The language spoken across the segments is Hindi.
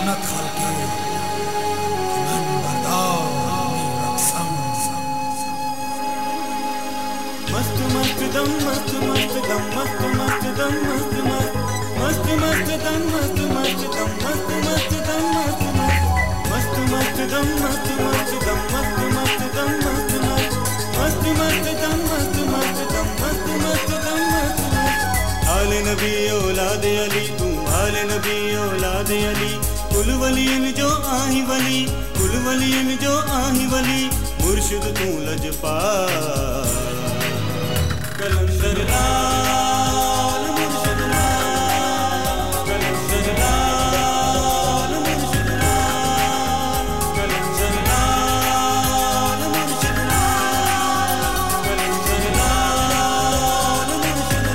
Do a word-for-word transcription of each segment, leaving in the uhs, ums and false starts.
रौनक खलके कि मन बरदार रक्सम मस्त मस्त दम मस्त मस्त दम मस्त मस्त दम मस्त मस्त मस्त मस्त दम मस्त मस्त दम मस्त मस्त दम मस्त मस्त मस्त दम मस्त मस्त दम मस्त मस्त दम मस्त मस्त मस्त दम मस्त मस्त दम मस्त मस्त दम मस्त आले नबी औलाद अली तू आले नबी औलाद अली कुल वलियन जो आही वली कुल वलियन जो आही वली मुर्शिद तू लजपाल कलंदर लाल मुर्शिद लाल कलंदर लाल मुर्शिद लाल कलंदर लाल मुर्शिद लाल कलंदर लाल मुर्शिद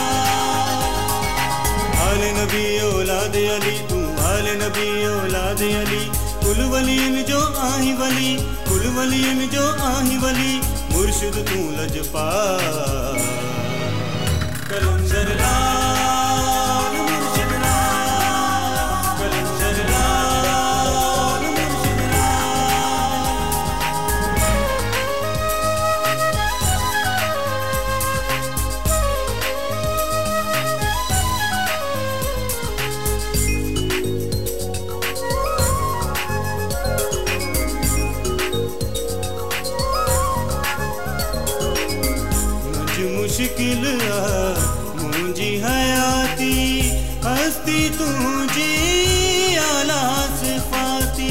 लाल आले नबी औलाद अली तू आले नबी औलाद अली कुल वलियन जो आही वली कुल वलियन जो आही वली मुर्शिद तू लजपाल कलंदर लाल मुर्शिद लाल कलंदर लाल मुर्शिद मुश्किल मुझी हयाती हस्ती तुझी आला सिफाती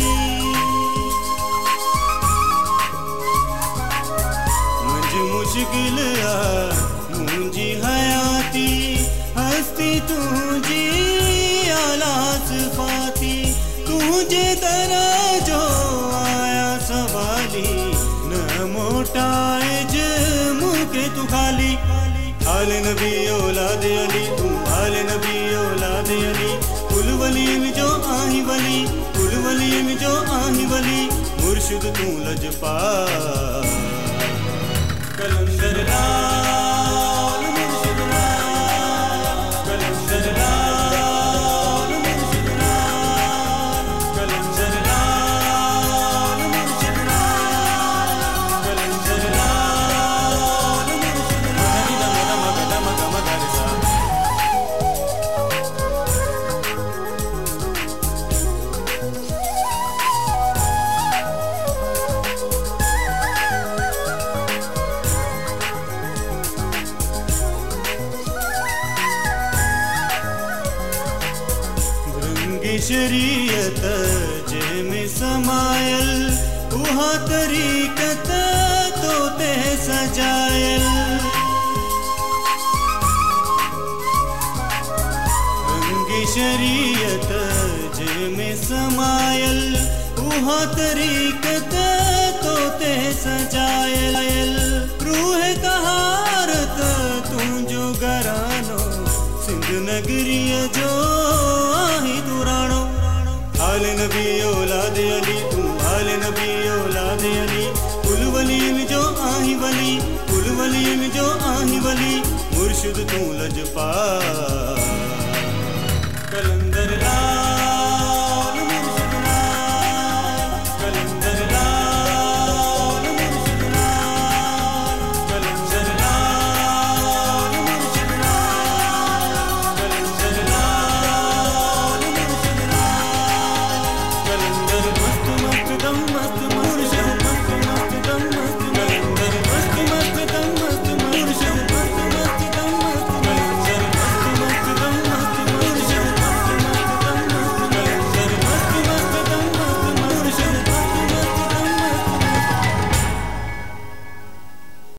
मुझ मुश्किल मुझी हयाती हस्ती तुझी आला सिफाती तुझे तरह जो आया सवाली न मोटाए के तू खाली आले नबी औलाद अली तू आले नबी औलाद अली कुल वलियन जो आही वली कुल वलियन जो आही वली मुर्शिद तू लजपाल कलंदर लाल मुर्शिद लाल कलंदर लाल मुर्शिद लाल कलंदर लाल मुर्शिद लाल कलंदर लाल शरीयत जैमें समायल उहा तरीकत तो ते सजायल रंगी शरीयत जैमें समायल उहा तरीकत तो ते सजायल रूह तहारत तू जो गरानो सिंध नगरिय जो आही दुरानो आले नबी औलाद अली तू आले नबी औलाद अली कुल वलियन जो आही वली कुल वलियन जो आही वली मुर्शिद तू लजपाल कलंदर लाल